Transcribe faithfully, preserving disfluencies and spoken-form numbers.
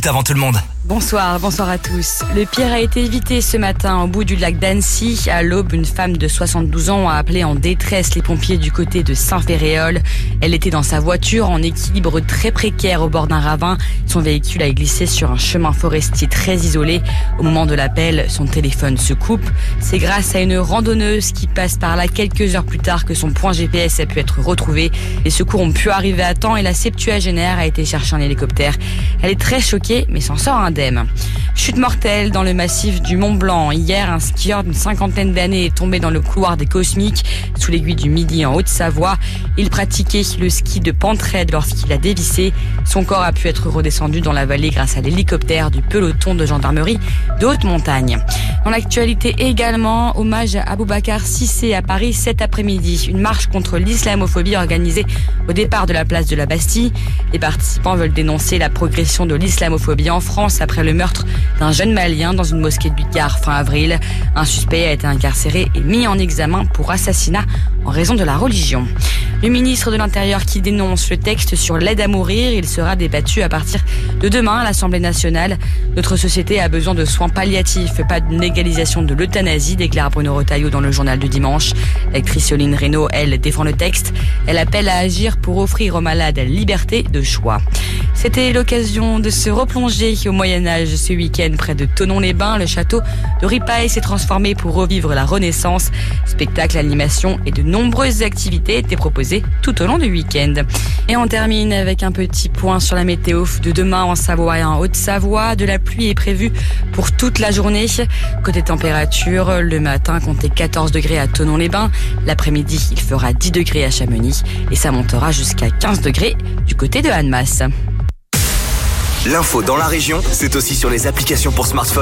minutes avant tout le monde. Bonsoir, bonsoir à tous. Le pire a été évité ce matin au bout du lac d'Annecy. À l'aube, une femme de soixante-douze ans a appelé en détresse les pompiers du côté de Saint-Féréol. Elle était dans sa voiture en équilibre très précaire au bord d'un ravin. Son véhicule a glissé sur un chemin forestier très isolé. Au moment de l'appel, son téléphone se coupe. C'est grâce à une randonneuse qui passe par là quelques heures plus tard que son point G P S a pu être retrouvé. Les secours ont pu arriver à temps et la septuagénaire a été chercher un hélicoptère. Elle est très choquée mais s'en sort indemne. Chute mortelle dans le massif du Mont Blanc. Hier, un skieur d'une cinquantaine d'années est tombé dans le couloir des Cosmiques, sous l'aiguille du Midi en Haute-Savoie. Il pratiquait le ski de pente raide lorsqu'il a dévissé. Son corps a pu être redescendu dans la vallée grâce à l'hélicoptère du peloton de gendarmerie de haute montagne. Dans l'actualité également, hommage à Aboubacar Cissé à Paris cet après-midi. Une marche contre l'islamophobie organisée au départ de la place de la Bastille. Les participants veulent dénoncer la progression de l'islamophobie en France après le meurtre d'un jeune Malien dans une mosquée de Bigard fin avril. Un suspect a été incarcéré et mis en examen pour assassinat en raison de la religion. Le ministre de l'Intérieur qui dénonce le texte sur l'aide à mourir, il sera débattu à partir de demain à l'Assemblée nationale. Notre société a besoin de soins palliatifs, pas d'une légalisation de l'euthanasie, déclare Bruno Retailleau dans le journal du dimanche. L'actrice Soline Reynaud, elle, défend le texte. Elle appelle à agir pour offrir aux malades la liberté de choix. C'était l'occasion de se replonger au Moyen-Âge ce week-end près de Thonon-les-Bains. Le château de Ripaille s'est transformé pour revivre la Renaissance. Spectacles, animations et de nombreuses activités étaient proposées tout au long du week-end. Et on termine avec un petit point sur la météo de demain en Savoie et en Haute-Savoie. De la pluie est prévue pour toute la journée. Côté température, le matin comptez quatorze degrés à Thonon-les-Bains. L'après-midi, il fera dix degrés à Chamonix et ça montera jusqu'à quinze degrés du côté de Annemasse. L'info dans la région, c'est aussi sur les applications pour smartphone.